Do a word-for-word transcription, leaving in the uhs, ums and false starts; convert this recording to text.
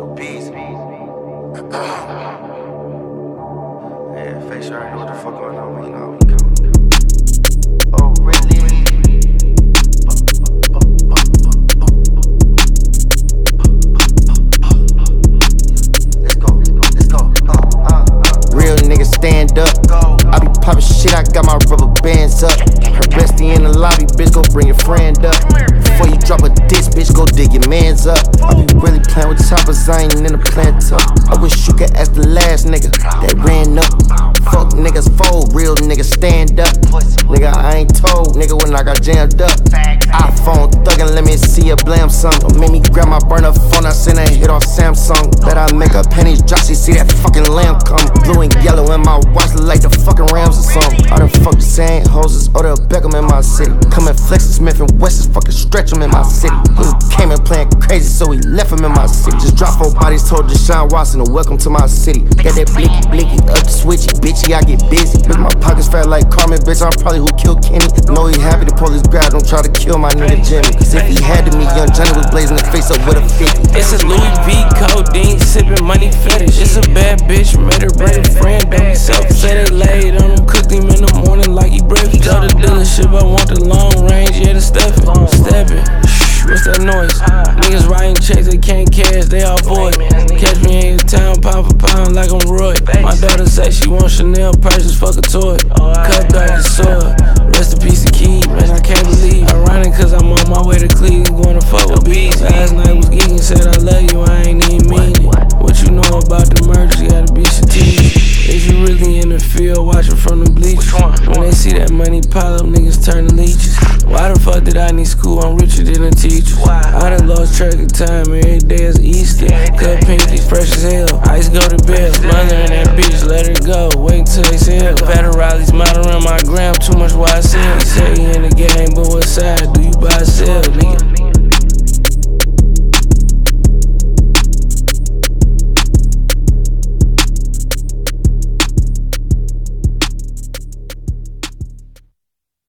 Bees. Yeah, face sure I know what the fuck going on, but you know, we come. Oh, really? Let's go, let's go, let's go. Uh, uh, uh. Real niggas stand up. I be poppin' shit, I got my rubber bands up. Her bestie in the lobby, bitch, go bring your friend up. Before you drop a diss, bitch, go dig your mans up. I be really playin' with choppers, I ain't in the plant up. I wish you could ask the last nigga that ran up. Fuck niggas fold, real niggas stand up. Nigga, I ain't told, nigga, when I got jammed up. iPhone thuggin', let me see you blam some. Don't make me grab my burner phone, I send a hit off Samsung. Bet I make her pennies drop, she see that fucking lamb come. Blue and yellow in my watch, look like the fucking Rams or something. I done fuck the same hoses, Odell Beckham in my city. Come and flex Smith and West is fucking stretch him in my city. He came in playing crazy, so he left him in my city. Just drop four bodies, told Deshaun Watson to welcome to my city. Got that blicky blicky up the switchy, bitchy, I get busy. Bitch, my pockets fat like Carmen, bitch, I'm probably who killed Kenny. Know he happy the police grab, don't try to kill my nigga Jimmy. Cause if he had to me, young Johnny was blazing the face up with a fifty. It's a Louis V codeine, sippin' money fetish. It's a bad bitch, made her bring a friend, don't be selfish. Say they laid on him, cooked him in the morning like he breakfast. Tell the dealership I want the long range, yeah, the steppin'. Steppin', shh, what's that noise? Niggas writing checks, they can't cash, they all void. Catch me in the town, pound for pound like I'm Roy. My daughter say she wants Chanel purses, fuck a toy. Cut back the sword, rest in peace the key, man, I can't believe. Ironic cause I'm on my way to Cleveland, going to fuck with bees. Last night was geeking, said I love you, I ain't even mean it. What you know about the murders, you gotta be strategic. Is you really in the field, watching from the bleachers? When they see that money pile up, niggas turn to leeches. Why the fuck did I need school? I'm richer than a teacher. I done lost track of time, every day is Easter. Cut pinkies, fresh as hell. Ice go to bed, mother in that bitch, let her go. Wait until they sell. Better Riley's model around my gram, too much Y S L. He say he in the game, but what side do you buy or sell, nigga?